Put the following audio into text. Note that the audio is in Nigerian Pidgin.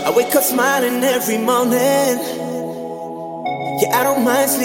I wake up smiling every morning. Yeah, I don't mind sleeping.